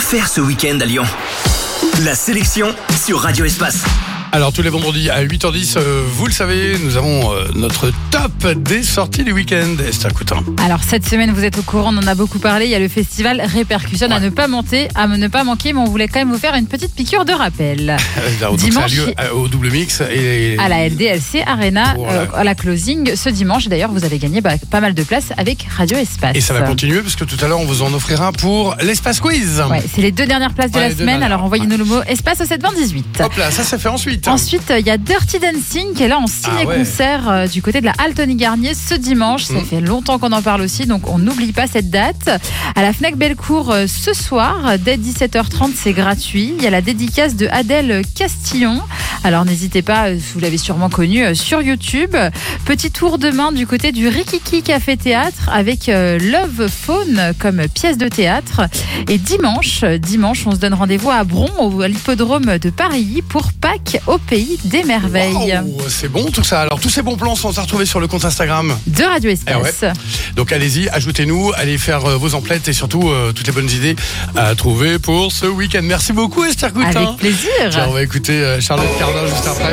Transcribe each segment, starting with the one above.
faire ce week-end à Lyon? La sélection sur Radio Espace. Alors tous les vendredis à 8h10, vous le savez, nous avons notre top des sorties du week-end. Esther Coutin. Alors cette semaine, vous êtes au courant, on en a beaucoup parlé, il y a le festival Répercussion à ne pas manquer, mais on voulait quand même vous faire une petite piqûre de rappel. Dimanche, ça a lieu au Double Mix et à la LDLC Arena, à la closing ce dimanche. D'ailleurs, vous avez gagné pas mal de places avec Radio Espace. Et ça va continuer parce que tout à l'heure, on vous en offrira pour l'Espace Quiz. Ouais, c'est les 2 dernières places de la semaine, alors envoyez-nous le mot Espace au 72018. Hop là, ça fait ensuite. Ensuite, il y a Dirty Dancing qui est là en ciné-concert du côté de la Altony Garnier ce dimanche. Ça fait longtemps qu'on en parle aussi, donc on n'oublie pas cette date. À la Fnac Bellecour ce soir, dès 17h30, c'est gratuit. Il y a la dédicace de Adèle Castillon. Alors n'hésitez pas, vous l'avez sûrement connue sur YouTube. Petit tour demain du côté du Rikiki Café Théâtre avec Love Phone comme pièce de théâtre. Et dimanche, on se donne rendez-vous à Bron, à l'hippodrome de Paris pour Pâques au pays des merveilles. Wow, c'est bon tout ça. Alors tous ces bons plans sont à retrouver sur le compte Instagram de Radio Espace. Donc allez-y, ajoutez-nous, allez faire vos emplettes et surtout toutes les bonnes idées à trouver pour ce week-end. Merci beaucoup Esther Coutin. Avec plaisir. Tiens, on va écouter Charlotte Cardin juste après.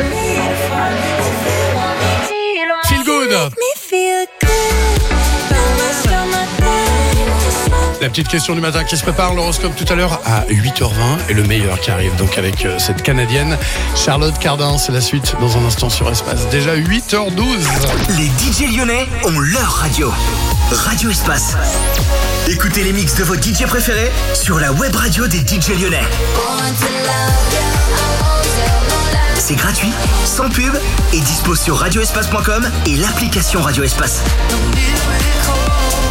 Feel good. La petite question du matin qui se prépare, l'horoscope tout à l'heure à 8h20 et le meilleur qui arrive donc avec cette Canadienne Charlotte Cardin. C'est la suite dans un instant sur Espace. Déjà 8h12. Les DJ lyonnais ont leur radio. Radio Espace. Écoutez les mix de vos DJ préférés sur la web radio des DJ lyonnais. C'est gratuit, sans pub et dispo sur radioespace.com et l'application Radio Espace.